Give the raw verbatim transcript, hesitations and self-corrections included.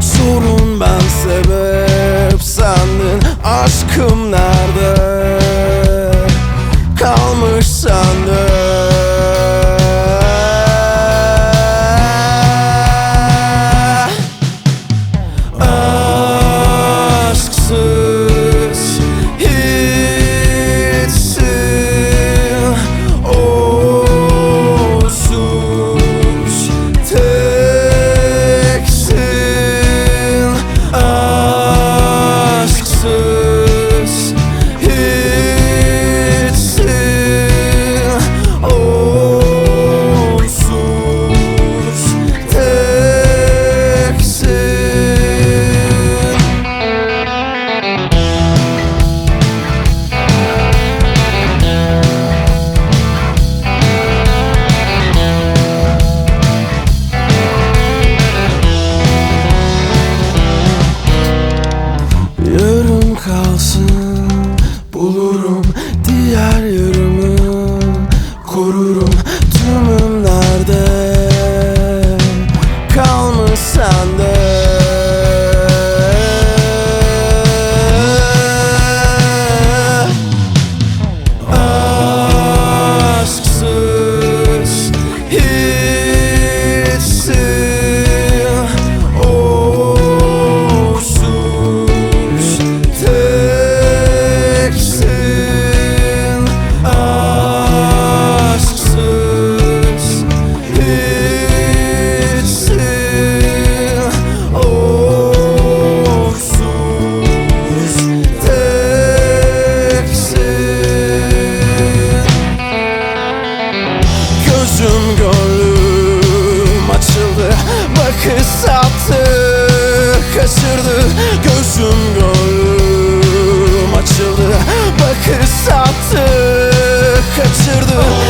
Sorun ben sebep sendin. Aşkım nerede kalmış sende? Aşksız hiçsin, onsuz teksin. Aşksız hiçsin, onsuz teksin. Yarım kalsın, bulurum diğer yarımı, korurum tümüm nerede kalmış sende. Aşksız hiçsin, onsuz teksin. Aşksız hiçsin, onsuz teksin. Gözüm gönlüm açıldı, bakış sattı, kaçırdı. Gözüm gönlüm açıldı, bakış sattı, kaçırdı.